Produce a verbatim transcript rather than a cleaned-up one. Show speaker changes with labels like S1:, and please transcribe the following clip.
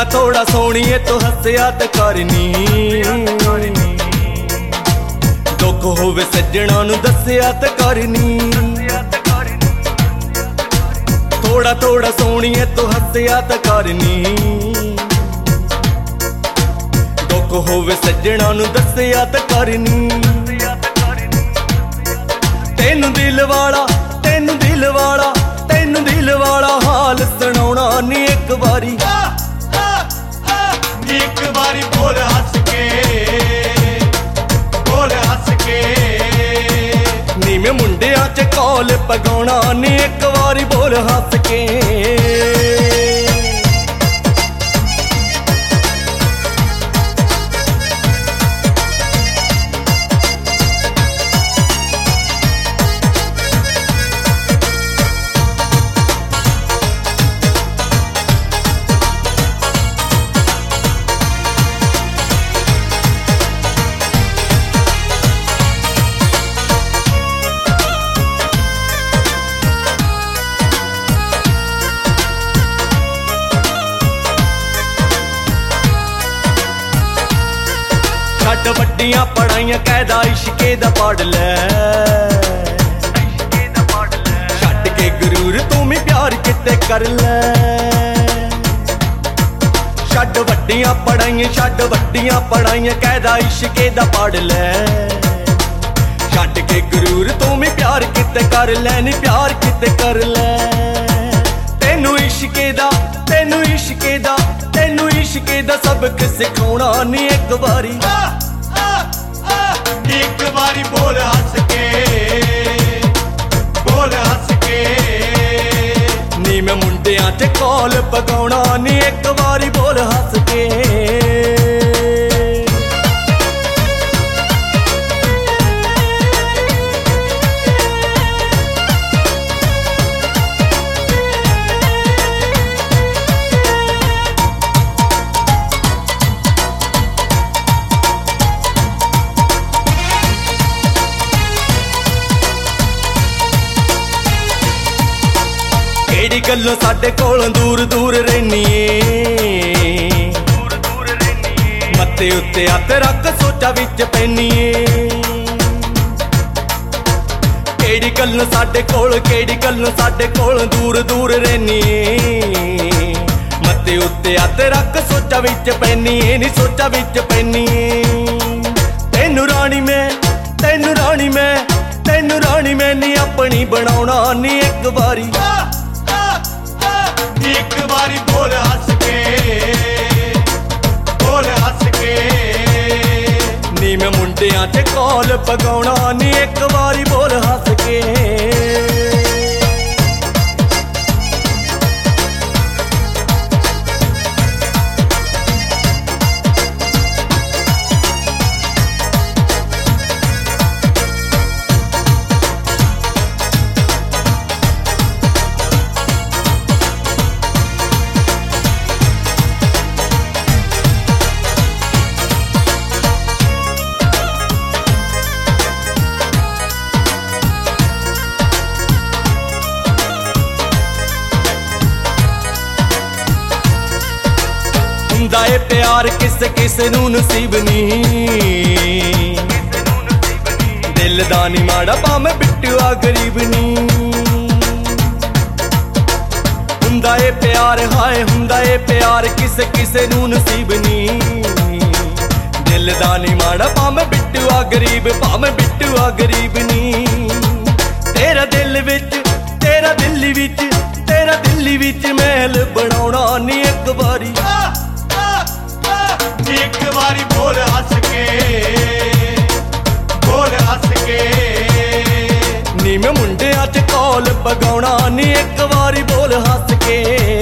S1: थोड़ा थोड़ा सोनिए तो हस्या ते करनी दुख होवे सज्जणा नू दस्या ते करनी थोड़ा थोड़ा सोनिए तो हस्या ते करनी दुख होवे सज्जणा नू दस्या ते करनी तेनू दिल वाला तेनू दिल वाला तेनू दिल वाला हाल सुनाउणा नी एक बारी
S2: एक बारी बोल हंस के बोल हंस के
S1: नी मैं मुंडियां च कौल पगाउणा नी एक बारी बोल हंस के छड्ड वड्डियां पढ़ाइयां कैदा इश्के दा पढ़ लै छड्ड के गुरूर तू भी प्यार किते कर लै छड्ड वड्डियां पढ़ाइयां छड्ड वड्डियां पढ़ाइयां कैदा इश्के दा पढ़ लै छड्ड के गुरूर तू भी प्यार किते कर लै नी प्यार किते कर लै तेनू इश्के दा तेनू इश्के दा तेनू इश्के दा सबक सिखाउणा नी एक बारी
S2: एक बारी बोल हंस के बोल हंस के
S1: नी मैं मुंडियां च कौल पगाउणा नी एक बारी बोल हंस के केड़ी गल्लों साडे कोलों दूर दूर रहनी मत्थे उत्ते हत्थ रख सोचा विच पैनी केड़ी गल्लों साडे कोल केड़ी गल्लों साडे कोलों दूर दूर रहनी मत्थे उत्ते हत्थ रख सोचा विच पैनी नी सोचा विच पैनी तेनू रानी मैं तेनू रानी मैं तेनू रानी मैं नी अपनी बनाउणा नी एक बारी
S2: एक बारी बोल हंस के बोल हंस के
S1: नी मैं मुंडियां च कौल पगाउणा नी एक बारी बोल हंस के हुंदा ए प्यार किस किस नू नसीब नी दिल दा नी माड़ा भावें बिट्टुआ गरीब नी हुंदा ए प्यार हाय हुंदा ए प्यार किस किस नू नसीब नी दिल दा नी माड़ा भावें बिट्टुआ गरीब भावें बिट्टुआ गरीब नी तेरा दिल विच तेरा दिल विच तेरा दिल विच महल बनाउणा नी एक बारी
S2: एक बारी बोल हंस के बोल हंस के
S1: नी मैं मुंडियां च कौल पगाउणा नी एक बारी बोल हंस के